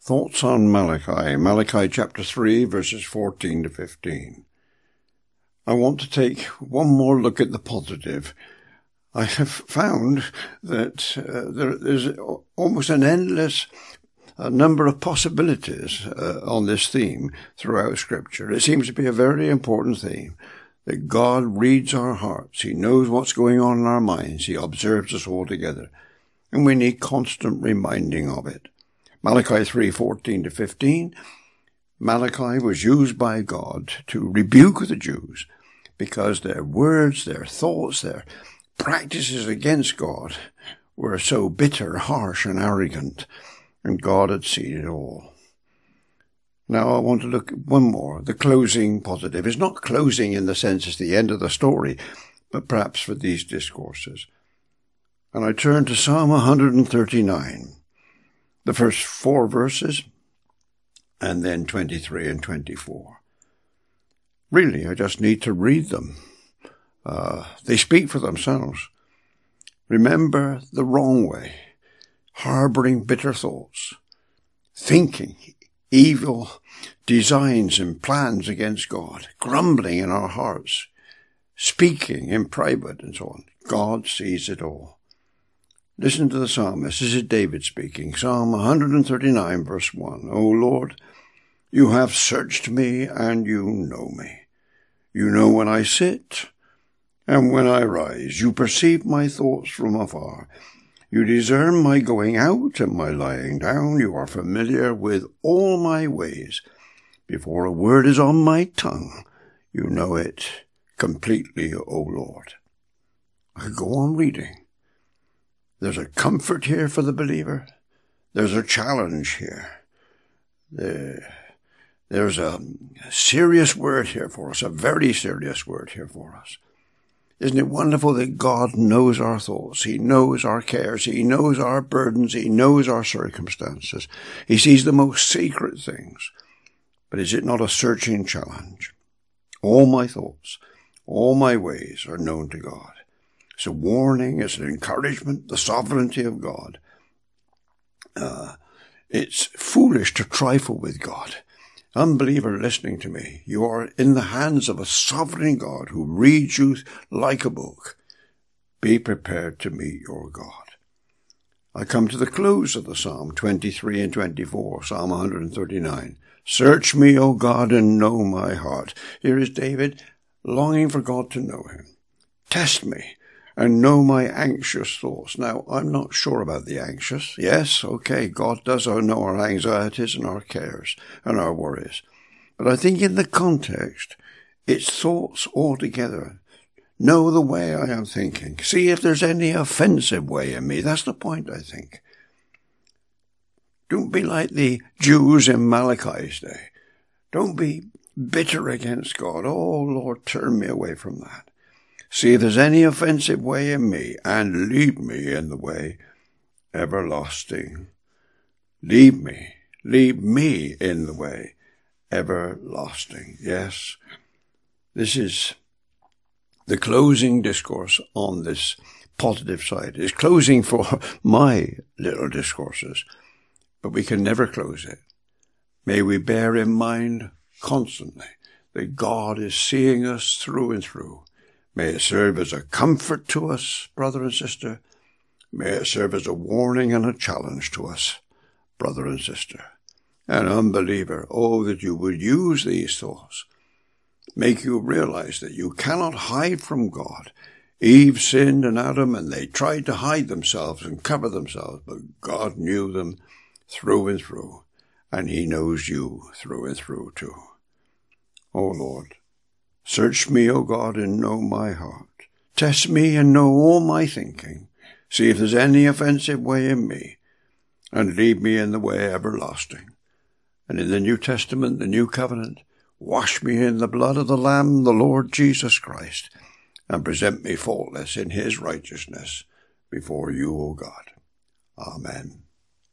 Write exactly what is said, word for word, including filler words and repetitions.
Thoughts on Malachi, Malachi chapter three, verses fourteen to fifteen. I want to take one more look at the positive. I have found that uh, there is almost an endless uh, number of possibilities uh, on this theme throughout Scripture. It seems to be a very important theme, that God reads our hearts. He knows what's going on in our minds. He observes us all together, and we need constant reminding of it. Malachi three, fourteen to fifteen, Malachi was used by God to rebuke the Jews because their words, their thoughts, their practices against God were so bitter, harsh, and arrogant, and God had seen it all. Now I want to look at one more, the closing positive. It's not closing in the sense it's the end of the story, but perhaps for these discourses. And I turn to Psalm one thirty-nine. The first four verses, and then twenty-three and twenty-four. Really, I just need to read them. Uh, they speak for themselves. Remember the wrong way, harboring bitter thoughts, thinking evil designs and plans against God, grumbling in our hearts, speaking in private and so on. God sees it all. Listen to the psalmist. This is David speaking. Psalm one thirty-nine, verse one. O Lord, you have searched me and you know me. You know when I sit and when I rise. You perceive my thoughts from afar. You discern my going out and my lying down. You are familiar with all my ways. Before a word is on my tongue, you know it completely, O Lord. I could go on reading. There's a comfort here for the believer. There's a challenge here. There, there's a serious word here for us, a very serious word here for us. Isn't it wonderful that God knows our thoughts? He knows our cares. He knows our burdens. He knows our circumstances. He sees the most secret things. But is it not a searching challenge? All my thoughts, all my ways are known to God. It's a warning, it's an encouragement, the sovereignty of God. Uh, it's foolish to trifle with God. Unbeliever listening to me, you are in the hands of a sovereign God who reads you like a book. Be prepared to meet your God. I come to the close of the Psalm, twenty-three and twenty-four, Psalm one thirty-nine. Search me, O God, and know my heart. Here is David longing for God to know him. Test me and know my anxious thoughts. Now, I'm not sure about the anxious. Yes, okay, God does know our anxieties and our cares and our worries. But I think in the context, it's thoughts altogether. Know the way I am thinking. See if there's any offensive way in me. That's the point, I think. Don't be like the Jews in Malachi's day. Don't be bitter against God. Oh, Lord, turn me away from that. See if there's any offensive way in me, and lead me in the way everlasting. Lead me, lead me in the way everlasting. Yes, this is the closing discourse on this positive side. It's closing for my little discourses, but we can never close it. May we bear in mind constantly that God is seeing us through and through. May it serve as a comfort to us, brother and sister. May it serve as a warning and a challenge to us, brother and sister. And unbeliever, oh, that you would use these thoughts. Make you realize that you cannot hide from God. Eve sinned and Adam, and they tried to hide themselves and cover themselves, but God knew them through and through, and he knows you through and through too. Oh, Lord, search me, O God, and know my heart. Test me and know all my thinking. See if there's any offensive way in me, and lead me in the way everlasting. And in the New Testament, the New Covenant, wash me in the blood of the Lamb, the Lord Jesus Christ, and present me faultless in his righteousness before you, O God. Amen.